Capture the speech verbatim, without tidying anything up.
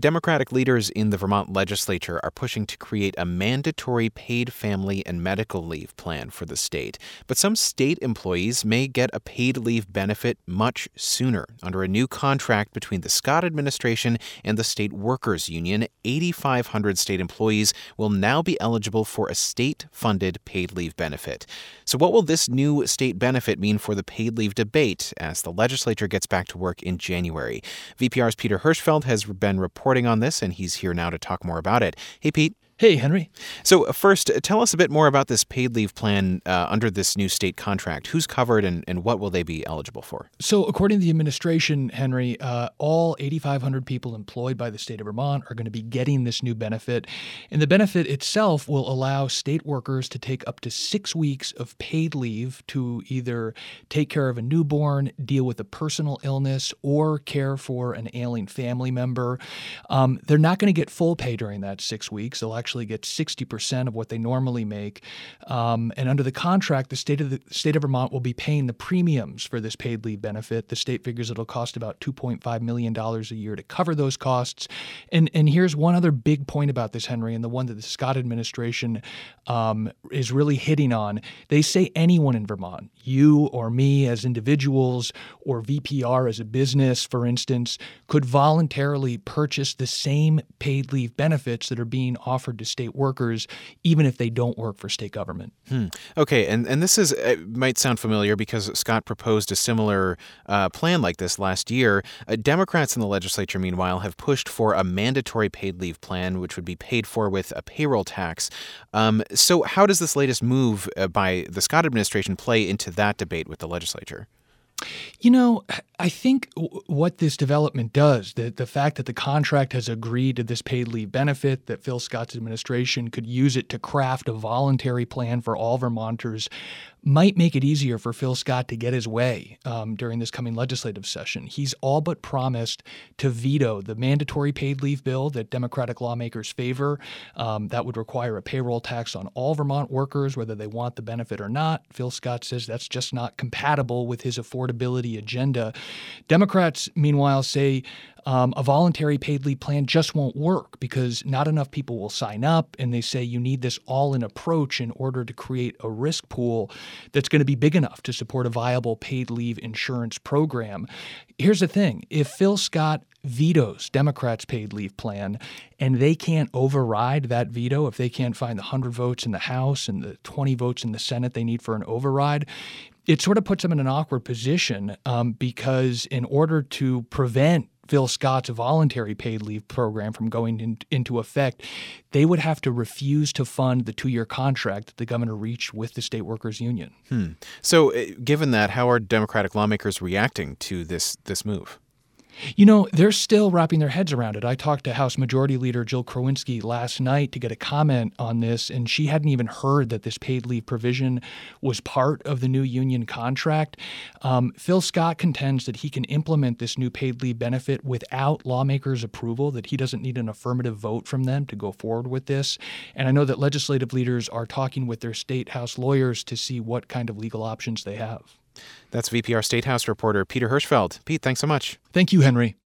Democratic leaders in the Vermont legislature are pushing to create a mandatory paid family and medical leave plan for the state. But some state employees may get a paid leave benefit much sooner. Under a new contract between the Scott administration and the State Workers Union, eight thousand five hundred state employees will now be eligible for a state-funded paid leave benefit. So what will this new state benefit mean for the paid leave debate as the legislature gets back to work in January? V P R's Peter Hirschfeld has been reporting on this, and he's here now to talk more about it. Hey, Pete. Hey, Henry. So first, tell us a bit more about this paid leave plan uh, under this new state contract. Who's covered and, and what will they be eligible for? So according to the administration, Henry, uh, all eight thousand five hundred people employed by the state of Vermont are going to be getting this new benefit. And the benefit itself will allow state workers to take up to six weeks of paid leave to either take care of a newborn, deal with a personal illness, or care for an ailing family member. Um, they're not going to get full pay during that six weeks. They'll actually get sixty percent of what they normally make. Um, and under the contract, the state of the state of Vermont will be paying the premiums for this paid leave benefit. The state figures it'll cost about two point five million dollars a year to cover those costs. And, and here's one other big point about this, Henry, and the one that the Scott administration um, is really hitting on. They say anyone in Vermont, you or me as individuals or V P R as a business, for instance, could voluntarily purchase the same paid leave benefits that are being offered to state workers, even if they don't work for state government. Hmm. Okay, and, and this is it might sound familiar because Scott proposed a similar uh, plan like this last year. Uh, Democrats in the legislature, meanwhile, have pushed for a mandatory paid leave plan, which would be paid for with a payroll tax. Um, so how does this latest move uh, by the Scott administration play into that debate with the legislature? You know, I think w- what this development does, the, the fact that the contract has agreed to this paid leave benefit, that Phil Scott's administration could use it to craft a voluntary plan for all Vermonters, might make it easier for Phil Scott to get his way um, during this coming legislative session. He's all but promised to veto the mandatory paid leave bill that Democratic lawmakers favor. Um, that would require a payroll tax on all Vermont workers, whether they want the benefit or not. Phil Scott says that's just not compatible with his affordability agenda. Democrats, meanwhile, say Um, a voluntary paid leave plan just won't work because not enough people will sign up, and they say you need this all-in approach in order to create a risk pool that's going to be big enough to support a viable paid leave insurance program. Here's the thing. If Phil Scott vetoes Democrats' paid leave plan and they can't override that veto, if they can't find the one hundred votes in the House and the twenty votes in the Senate they need for an override, it sort of puts them in an awkward position um, because in order to prevent Phil Scott's voluntary paid leave program from going in, into effect, they would have to refuse to fund the two-year contract that the governor reached with the State Workers Union. Hmm. So uh, given that, how are Democratic lawmakers reacting to this this move? You know, they're still wrapping their heads around it. I talked to House Majority Leader Jill Krowinski last night to get a comment on this, and she hadn't even heard that this paid leave provision was part of the new union contract. Um, Phil Scott contends that he can implement this new paid leave benefit without lawmakers' approval, that he doesn't need an affirmative vote from them to go forward with this. And I know that legislative leaders are talking with their state House lawyers to see what kind of legal options they have. That's V P R State House reporter Peter Hirschfeld. Pete, thanks so much. Thank you, Henry.